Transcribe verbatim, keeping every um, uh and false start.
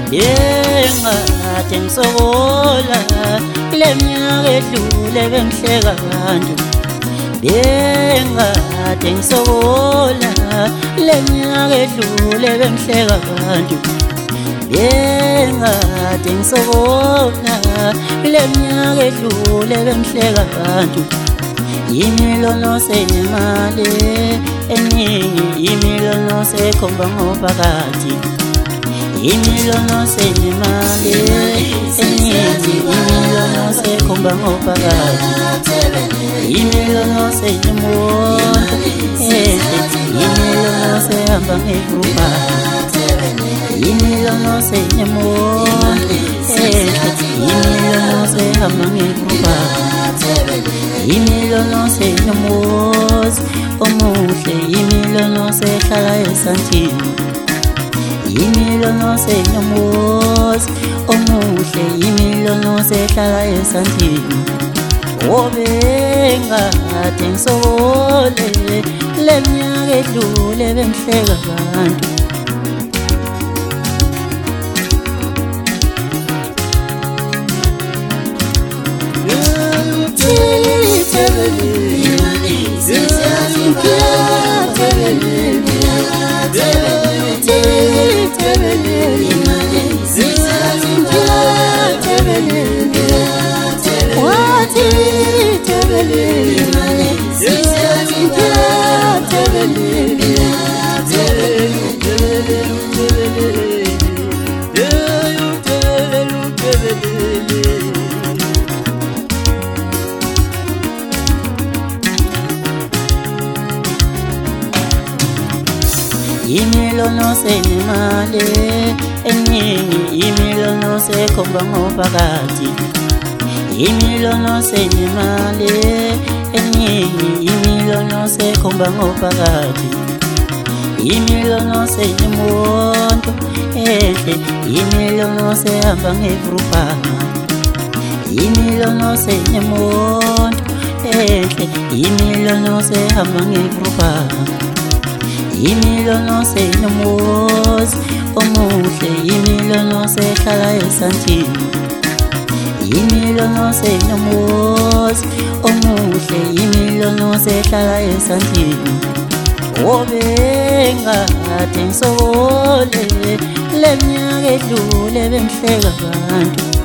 Bengade ngisokola kule minyaka edlule bengihleka abantu. Bengade ngisokola kule minyaka edlule bengihleka abantu. Bengade ngisokola kule minyaka edlule bengihleka abantu. Imilono senemali eningi, imilono sekhomba ngophakathi. Imilono senemali eningi, imilono sekhomba ngophakathi. Imilono senemoto enhle, imilono sehamba ngegrupha. Imilono senemoto enhle, imilono sehamba ngegrupha. Imilono senemozi omuhle, imilono sehlala esandleni. Imilono senemozi omuhle, imilono sehlala esandleni. Bengade ngisokole le minyaka edlule bengihleka abantu. Imilono senemali eningi, imilono sekhomba ngophakathi. Imilono senemali eningi, imilono sekhomba ngophakathi. Imilono senemoto enhle, imilono sehamba ngegrupha. Imilono senemoto enhle, imilono sehamba ngegrupha. Imilono senemozi omuhle, imilono sehlala esandleni. Imilono senemozi omuhle, imilono sehlala esandleni. Bengade ngisokole le minyaka edlule bengihleka abantu.